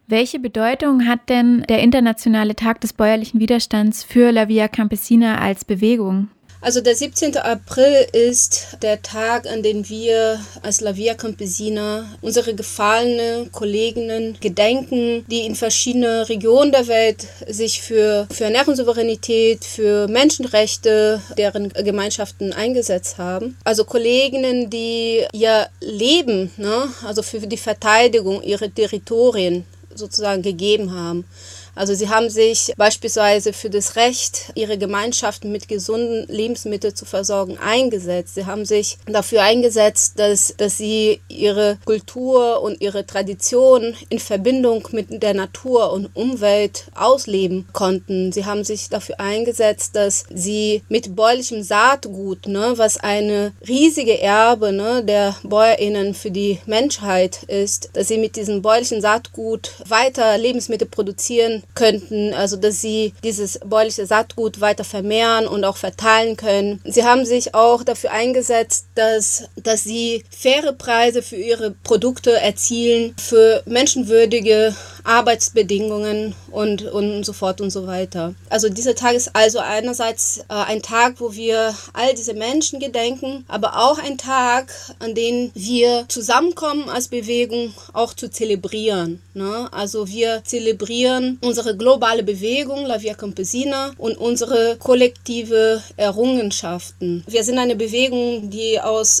Welche Bedeutung hat denn der Internationale Tag des bäuerlichen Widerstands für La Via Campesina als Bewegung? Also der 17. April ist der Tag, an dem wir als La Via Campesina unsere gefallenen Kolleginnen gedenken, die in verschiedenen Regionen der Welt sich für Ernährungssouveränität, für Menschenrechte, deren Gemeinschaften eingesetzt haben. Also Kolleginnen, die ihr Leben, also für die Verteidigung ihrer Territorien sozusagen gegeben haben. Also sie haben sich beispielsweise für das Recht, ihre Gemeinschaften mit gesunden Lebensmitteln zu versorgen, eingesetzt. Sie haben sich dafür eingesetzt, dass sie ihre Kultur und ihre Tradition in Verbindung mit der Natur und Umwelt ausleben konnten. Sie haben sich dafür eingesetzt, dass sie mit bäuerlichem Saatgut, was eine riesige Erbe der BäuerInnen für die Menschheit ist, dass sie mit diesem bäuerlichen Saatgut weiter Lebensmittel produzieren könnten, also dass sie dieses bäuerliche Saatgut weiter vermehren und auch verteilen können. Sie haben sich auch dafür eingesetzt, dass sie faire Preise für ihre Produkte erzielen, für menschenwürdige Arbeitsbedingungen und so fort und so weiter. Also dieser Tag ist also einerseits ein Tag, wo wir all diese Menschen gedenken, aber auch ein Tag, an dem wir zusammenkommen als Bewegung, auch zu zelebrieren. Also wir zelebrieren unsere globale Bewegung, La Via Campesina, und unsere kollektive Errungenschaften. Wir sind eine Bewegung, die aus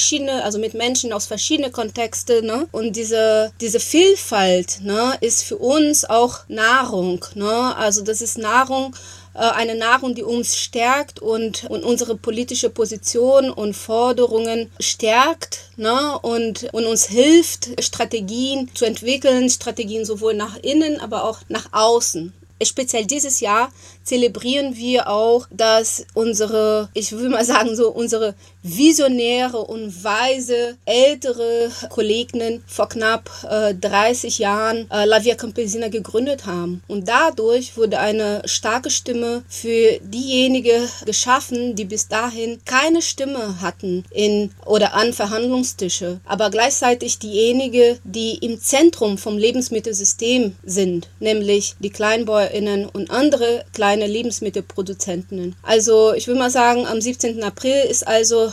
mit Menschen aus verschiedenen Kontexten, und diese Vielfalt, ist für uns auch Nahrung. Also das ist Nahrung, eine Nahrung, die uns stärkt und unsere politische Position und Forderungen stärkt, und uns hilft, Strategien zu entwickeln, Strategien sowohl nach innen, aber auch nach außen. Speziell dieses Jahr zelebrieren wir auch, dass unsere visionäre und weise ältere Kolleginnen vor knapp 30 Jahren La Via Campesina gegründet haben. Und dadurch wurde eine starke Stimme für diejenigen geschaffen, die bis dahin keine Stimme hatten an Verhandlungstische, aber gleichzeitig diejenigen, die im Zentrum vom Lebensmittelsystem sind, nämlich die Kleinbäuerinnen und andere kleine Lebensmittelproduzentinnen. Also ich will mal sagen, der 17. April ist also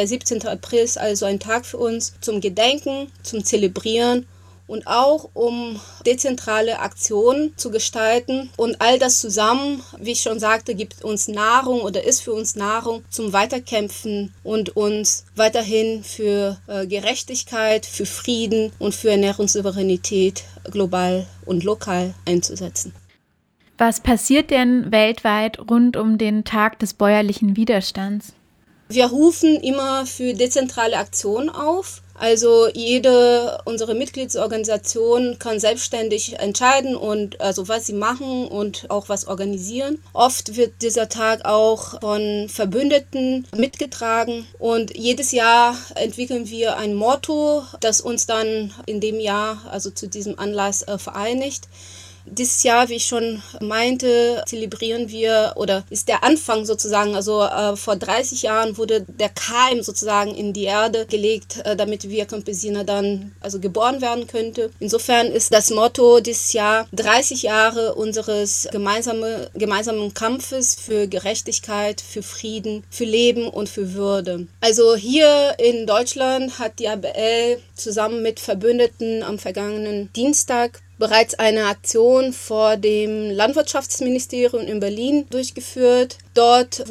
ein Tag für uns zum Gedenken, zum Zelebrieren und auch um dezentrale Aktionen zu gestalten. Und all das zusammen, wie ich schon sagte, gibt uns Nahrung oder ist für uns Nahrung zum Weiterkämpfen und uns weiterhin für Gerechtigkeit, für Frieden und für Ernährungssouveränität global und lokal einzusetzen. Was passiert denn weltweit rund um den Tag des bäuerlichen Widerstands? Wir rufen immer für dezentrale Aktionen auf. Also jede unserer Mitgliedsorganisationen kann selbstständig entscheiden was sie machen und auch was organisieren. Oft wird dieser Tag auch von Verbündeten mitgetragen und jedes Jahr entwickeln wir ein Motto, das uns dann in dem Jahr, also zu diesem Anlass, vereinigt. Dieses Jahr, wie ich schon meinte, zelebrieren wir, oder ist der Anfang sozusagen, also vor 30 Jahren wurde der Keim sozusagen in die Erde gelegt, damit Via Campesina dann geboren werden könnte. Insofern ist das Motto dieses Jahr 30 Jahre unseres gemeinsamen Kampfes für Gerechtigkeit, für Frieden, für Leben und für Würde. Also hier in Deutschland hat die ABL zusammen mit Verbündeten am vergangenen Dienstag bereits eine Aktion vor dem Landwirtschaftsministerium in Berlin durchgeführt. Dort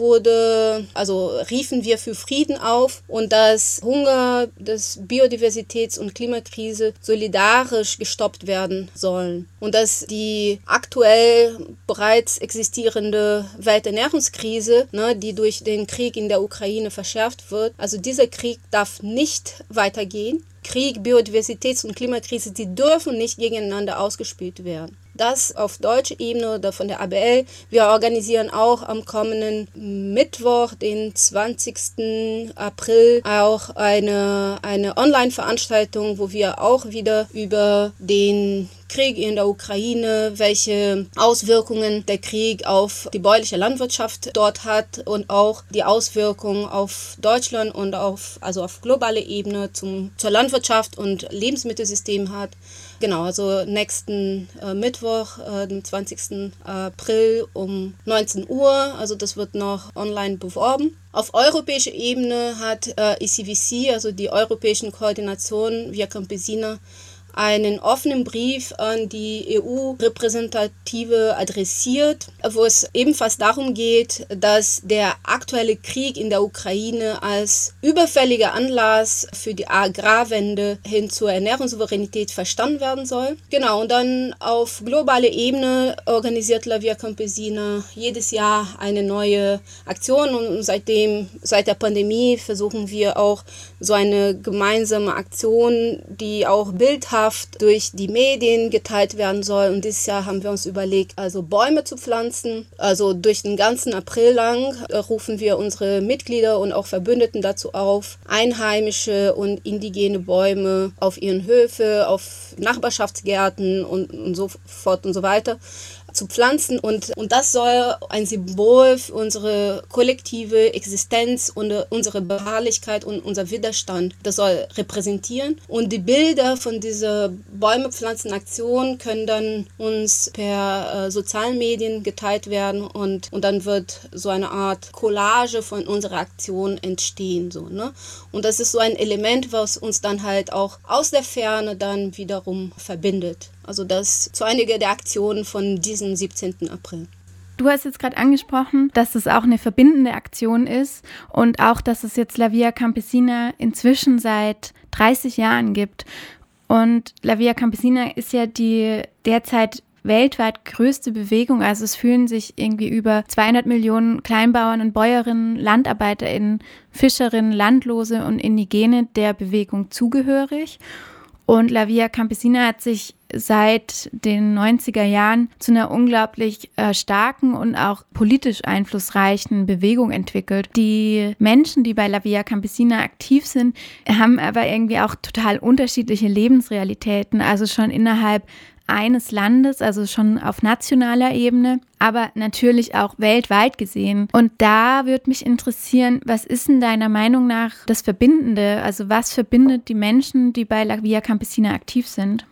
riefen wir für Frieden auf und dass Hunger, dass Biodiversitäts- und Klimakrise solidarisch gestoppt werden sollen. Und dass die aktuell bereits existierende Welternährungskrise, die durch den Krieg in der Ukraine verschärft wird, also dieser Krieg darf nicht weitergehen. Krieg, Biodiversitäts- und Klimakrise, die dürfen nicht gegeneinander ausgespielt werden. Das auf deutscher Ebene oder von der ABL. Wir organisieren auch am kommenden Mittwoch, den 20. April, auch eine Online-Veranstaltung, wo wir auch wieder über den Krieg in der Ukraine, welche Auswirkungen der Krieg auf die bäuerliche Landwirtschaft dort hat und auch die Auswirkungen auf Deutschland und auf globaler Ebene zur Landwirtschaft und Lebensmittelsystem hat. Genau, also nächsten Mittwoch, dem 20. April um 19 Uhr. Also das wird noch online beworben. Auf europäischer Ebene hat ECVC, also die Europäischen Koordination Via Campesina, einen offenen Brief an die EU-Repräsentative adressiert, wo es ebenfalls darum geht, dass der aktuelle Krieg in der Ukraine als überfälliger Anlass für die Agrarwende hin zur Ernährungssouveränität verstanden werden soll. Genau, und dann auf globaler Ebene organisiert La Via Campesina jedes Jahr eine neue Aktion und seit der Pandemie versuchen wir auch so eine gemeinsame Aktion, die auch bildhaft durch die Medien geteilt werden soll. Und dieses Jahr haben wir uns überlegt, also Bäume zu pflanzen. Also durch den ganzen April lang rufen wir unsere Mitglieder und auch Verbündeten dazu auf, einheimische und indigene Bäume auf ihren Höfen, auf Nachbarschaftsgärten und so fort und so weiter zu pflanzen und das soll ein Symbol für unsere kollektive Existenz und unsere Beharrlichkeit und unser Widerstand. Das soll repräsentieren und die Bilder von dieser Bäume-Pflanzen-Aktion können dann uns per sozialen Medien geteilt werden und dann wird so eine Art Collage von unserer Aktion entstehen. So, ne? Und das ist so ein Element, was uns dann halt auch aus der Ferne dann wiederum verbindet. Also das zu einigen der Aktionen von diesem 17. April. Du hast jetzt gerade angesprochen, dass es auch eine verbindende Aktion ist und auch, dass es jetzt La Via Campesina inzwischen seit 30 Jahren gibt. Und La Via Campesina ist ja die derzeit weltweit größte Bewegung. Also es fühlen sich irgendwie über 200 Millionen Kleinbauern und Bäuerinnen, LandarbeiterInnen, Fischerinnen, Landlose und Indigene der Bewegung zugehörig. Und La Via Campesina hat sich seit den 90er Jahren zu einer unglaublich starken und auch politisch einflussreichen Bewegung entwickelt. Die Menschen, die bei La Via Campesina aktiv sind, haben aber irgendwie auch total unterschiedliche Lebensrealitäten, also schon innerhalb eines Landes, also schon auf nationaler Ebene, aber natürlich auch weltweit gesehen. Und da würde mich interessieren, was ist denn deiner Meinung nach das Verbindende? Also was verbindet die Menschen, die bei La Via Campesina aktiv sind?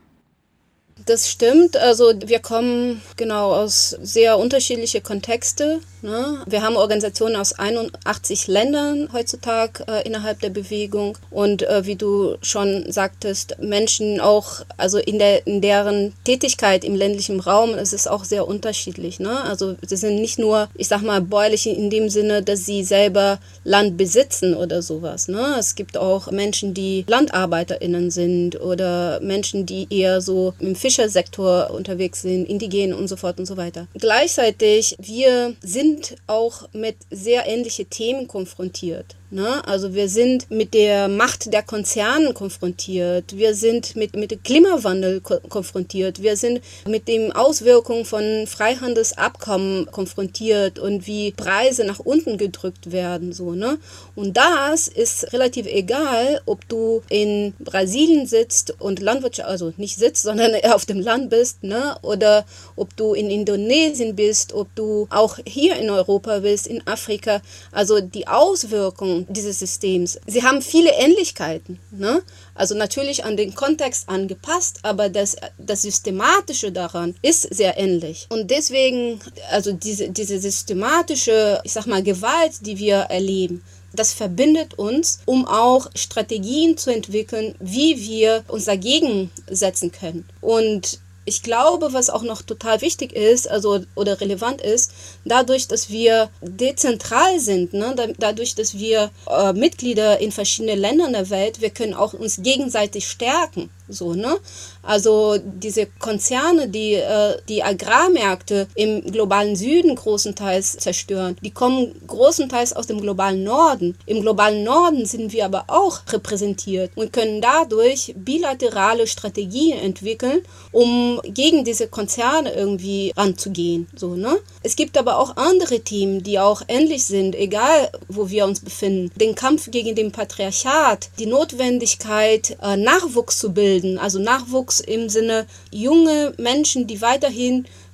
Das stimmt, also wir kommen genau aus sehr unterschiedlichen Kontexten. Ne? Wir haben Organisationen aus 81 Ländern heutzutage innerhalb der Bewegung und wie du schon sagtest, Menschen auch, also in deren Tätigkeit im ländlichen Raum, es ist auch sehr unterschiedlich. Ne? Also sie sind nicht nur, ich sag mal, bäuerlich in dem Sinne, dass sie selber Land besitzen oder sowas. Ne? Es gibt auch Menschen, die LandarbeiterInnen sind oder Menschen, die eher so im Fischersektor unterwegs sind, Indigenen und so fort und so weiter. Gleichzeitig, wir sind auch mit sehr ähnlichen Themen konfrontiert. Ne? Also wir sind mit der Macht der Konzerne konfrontiert, wir sind mit dem Klimawandel konfrontiert, wir sind mit den Auswirkungen von Freihandelsabkommen konfrontiert und wie Preise nach unten gedrückt werden. So, ne? Und das ist relativ egal, ob du in Brasilien sitzt und Landwirtschaft, also nicht sitzt, sondern auf dem Land bist, ne? Oder ob du in Indonesien bist, ob du auch hier in Europa bist, in Afrika. Also die Auswirkungen dieses Systems. Sie haben viele Ähnlichkeiten, ne? Also natürlich an den Kontext angepasst, aber das Systematische daran ist sehr ähnlich. Und deswegen, also diese systematische, ich sag mal, Gewalt, die wir erleben, das verbindet uns, um auch Strategien zu entwickeln, wie wir uns dagegen setzen können. Und ich glaube, was auch noch total wichtig ist, also oder relevant ist, dadurch, dass wir dezentral sind, ne, dadurch, dass wir Mitglieder in verschiedenen Ländern der Welt, wir können auch uns gegenseitig stärken. So, ne? Also diese Konzerne, die Agrarmärkte im globalen Süden großenteils zerstören, die kommen großenteils aus dem globalen Norden. Im globalen Norden sind wir aber auch repräsentiert und können dadurch bilaterale Strategien entwickeln, um gegen diese Konzerne irgendwie ranzugehen. So, ne? Es gibt aber auch andere Themen, die auch ähnlich sind, egal wo wir uns befinden. Den Kampf gegen den Patriarchat, die Notwendigkeit, Nachwuchs zu bilden, also Nachwuchs im Sinne junge Menschen, die weiterhin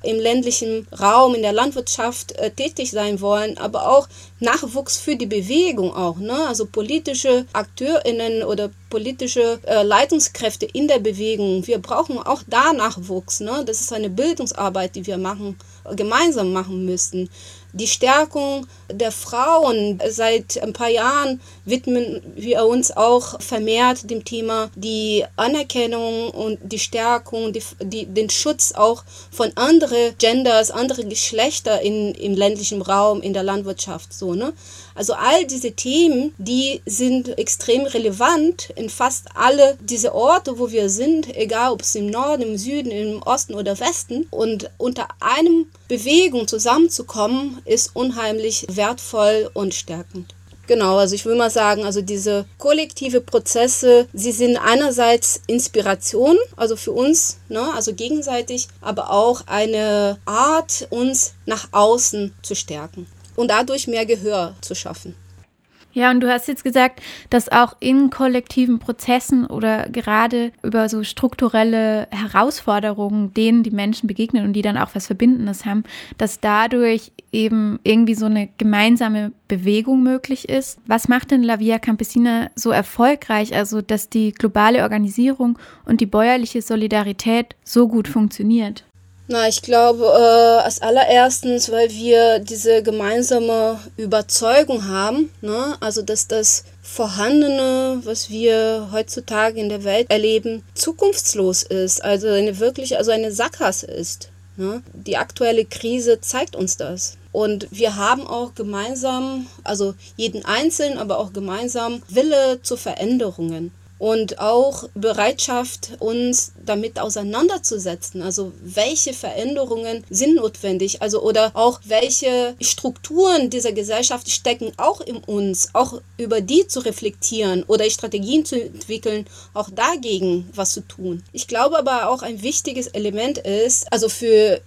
im ländlichen Raum, in der Landwirtschaft tätig sein wollen, aber auch Nachwuchs für die Bewegung auch, ne? Also politische AkteurInnen oder politische Leitungskräfte in der Bewegung. Wir brauchen auch da Nachwuchs, ne? Das ist eine Bildungsarbeit, die wir gemeinsam machen müssen. Die Stärkung der Frauen. Seit ein paar Jahren widmen wir uns auch vermehrt dem Thema die Anerkennung und die Stärkung, den Schutz auch von anderen Genders, anderen Geschlechter im ländlichen Raum, in der Landwirtschaft. So, ne? Also all diese Themen, die sind extrem relevant in fast alle diese Orte, wo wir sind, egal ob es im Norden, im Süden, im Osten oder Westen. Und unter einem Bewegung zusammenzukommen, ist unheimlich wertvoll und stärkend. Genau, also ich will mal sagen, also diese kollektive Prozesse, sie sind einerseits Inspiration, also für uns, ne, also gegenseitig, aber auch eine Art, uns nach außen zu stärken und dadurch mehr Gehör zu schaffen. Ja, und du hast jetzt gesagt, dass auch in kollektiven Prozessen oder gerade über so strukturelle Herausforderungen, denen die Menschen begegnen und die dann auch was Verbindendes haben, dass dadurch eben irgendwie so eine gemeinsame Bewegung möglich ist. Was macht denn La Via Campesina so erfolgreich, also dass die globale Organisierung und die bäuerliche Solidarität so gut funktioniert? Na, ich glaube, als allererstens, weil wir diese gemeinsame Überzeugung haben, ne? Also dass das Vorhandene, was wir heutzutage in der Welt erleben, zukunftslos ist, also eine Sackgasse ist. Ne? Die aktuelle Krise zeigt uns das. Und wir haben auch gemeinsam, also jeden Einzelnen, aber auch gemeinsam Wille zu Veränderungen. Und auch Bereitschaft, uns damit auseinanderzusetzen. Also welche Veränderungen sind notwendig? Also oder auch welche Strukturen dieser Gesellschaft stecken auch in uns, auch über die zu reflektieren oder Strategien zu entwickeln, auch dagegen was zu tun. Ich glaube aber auch ein wichtiges Element ist, also für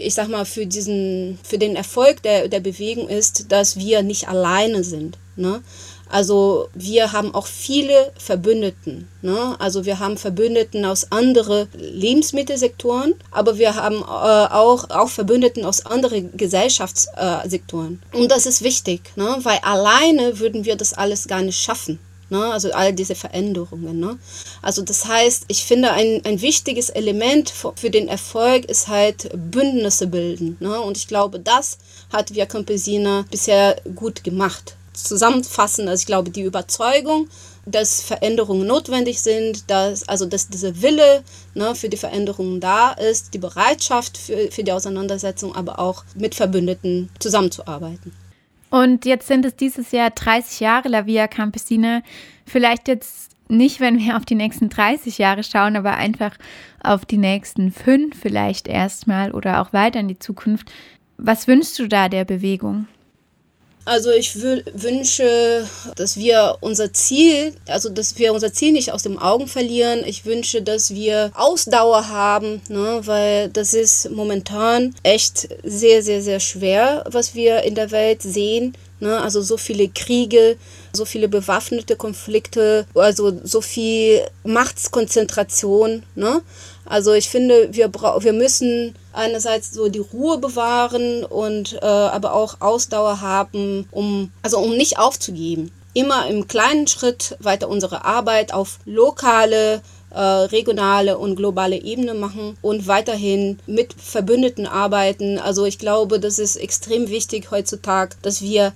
den Erfolg der Bewegung ist, dass wir nicht alleine sind. Ne? Also wir haben auch viele Verbündeten. Ne? Also wir haben Verbündeten aus anderen Lebensmittelsektoren, aber wir haben auch Verbündeten aus anderen Gesellschaftssektoren. Und das ist wichtig, ne? Weil alleine würden wir das alles gar nicht schaffen. Ne? Also all diese Veränderungen. Ne? Also das heißt, ich finde, ein wichtiges Element für den Erfolg ist halt Bündnisse bilden. Ne? Und ich glaube, das hat Via Campesina bisher gut gemacht. Zusammenfassen, also ich glaube, die Überzeugung, dass Veränderungen notwendig sind, dass dieser Wille, ne, für die Veränderungen da ist, die Bereitschaft für die Auseinandersetzung, aber auch mit Verbündeten zusammenzuarbeiten. Und jetzt sind es dieses Jahr 30 Jahre La Via Campesina. Vielleicht jetzt nicht, wenn wir auf die nächsten 30 Jahre schauen, aber einfach auf die nächsten 5 vielleicht erstmal oder auch weiter in die Zukunft. Was wünschst du da der Bewegung? Also ich wünsche, dass wir unser Ziel nicht aus den Augen verlieren. Ich wünsche, dass wir Ausdauer haben, ne, weil das ist momentan echt sehr, sehr, sehr schwer, was wir in der Welt sehen. Ne, also so viele Kriege, so viele bewaffnete Konflikte, also so viel Machtskonzentration. Ne? Also ich finde, wir müssen einerseits so die Ruhe bewahren und aber auch Ausdauer haben, um nicht aufzugeben. Immer im kleinen Schritt weiter unsere Arbeit auf lokale, regionale und globale Ebene machen und weiterhin mit Verbündeten arbeiten. Also ich glaube, das ist extrem wichtig heutzutage, dass wir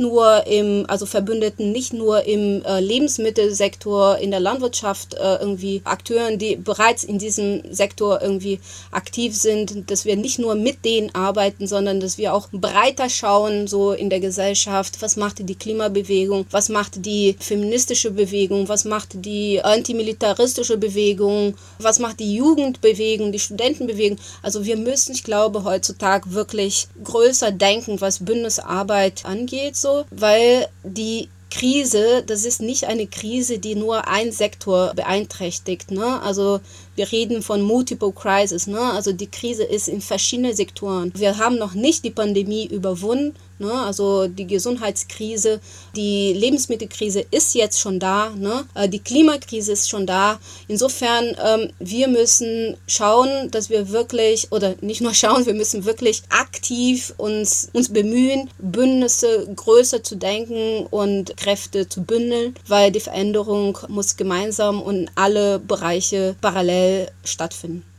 Verbündeten nicht nur im Lebensmittelsektor, in der Landwirtschaft irgendwie Akteuren, die bereits in diesem Sektor irgendwie aktiv sind, dass wir nicht nur mit denen arbeiten, sondern dass wir auch breiter schauen, so in der Gesellschaft, was macht die Klimabewegung, was macht die feministische Bewegung, was macht die antimilitaristische Bewegung, was macht die Jugendbewegung, die Studentenbewegung. Also wir müssen, ich glaube, heutzutage wirklich größer denken, was Bündnisarbeit angeht, so, weil die Krise, das ist nicht eine Krise, die nur einen Sektor beeinträchtigt. Ne? Also Wir reden von Multiple Crisis, ne? Also die Krise ist in verschiedenen Sektoren. Wir haben noch nicht die Pandemie überwunden. Ne, also die Gesundheitskrise, die Lebensmittelkrise ist jetzt schon da, ne? Die Klimakrise ist schon da. Insofern, wir müssen schauen, dass wir wirklich, oder nicht nur schauen, wir müssen wirklich aktiv uns bemühen, Bündnisse größer zu denken und Kräfte zu bündeln, weil die Veränderung muss gemeinsam und in alle Bereiche parallel stattfinden.